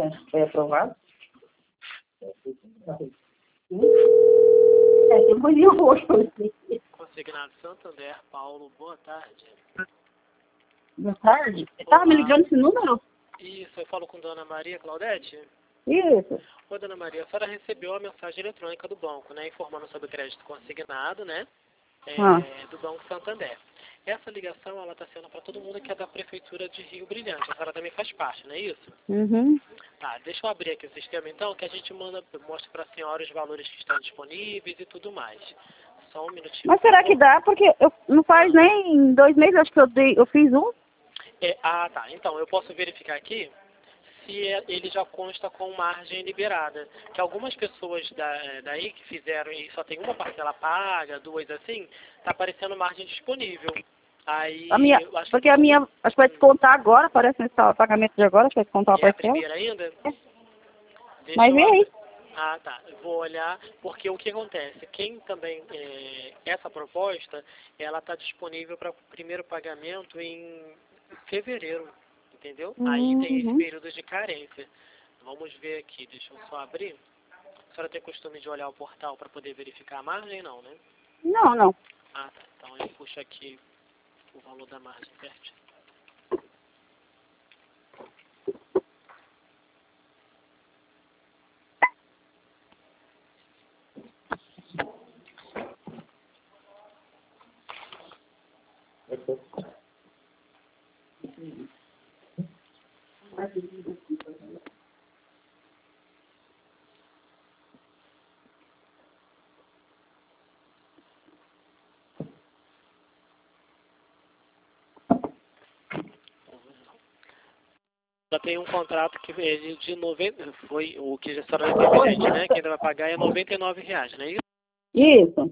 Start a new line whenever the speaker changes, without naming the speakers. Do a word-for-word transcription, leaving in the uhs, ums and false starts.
Foi aprovado? É, tem muito roxo.
Consignado Santander, Paulo, boa tarde.
Boa tarde. Você estava me ligando esse número?
Isso, eu falo com Dona Maria Claudete.
Isso.
Oi, Dona Maria, a senhora recebeu a mensagem eletrônica do banco, né, informando sobre o crédito consignado, né, é,
Ah.
do Banco Santander. Essa ligação, ela está sendo para todo mundo que é da Prefeitura de Rio Brilhante. A senhora também faz parte, não é isso?
Uhum.
Tá, deixa eu abrir aqui o sistema, então, que a gente manda, mostra para a senhora os valores que estão disponíveis e tudo mais. Só um minutinho.
Mas será que dá? Porque eu não faz nem dois meses, acho que eu, dei, eu fiz um.
É, ah, tá. Então, eu posso verificar aqui se é- ele já consta com margem liberada. Que algumas pessoas da, daí que fizeram e só tem uma parcela paga, duas assim, tá aparecendo margem disponível. Aí,
A minha,
eu acho
porque
que
a minha, acho que vai descontar agora, parece nesse pagamento de agora, acho que vai descontar a
é a
parcela.
primeira ainda. Deixa
Mas
eu
vem aí.
abrir. Ah, tá. Eu vou olhar, porque o que acontece? Quem também, é, essa proposta, ela está disponível para o primeiro pagamento em fevereiro, entendeu? Aí tem esse
Uhum.
período de carência. Vamos ver aqui, deixa eu só abrir. A senhora tem costume de olhar o portal para poder verificar a margem? Não, né?
Não, não.
Ah, tá. Então eu puxo aqui o valor da margem certinho. Já tem um contrato que ele de noventa, foi o que a senhora tem presente, né? Que ainda vai pagar é noventa e nove reais, não é isso?
Isso.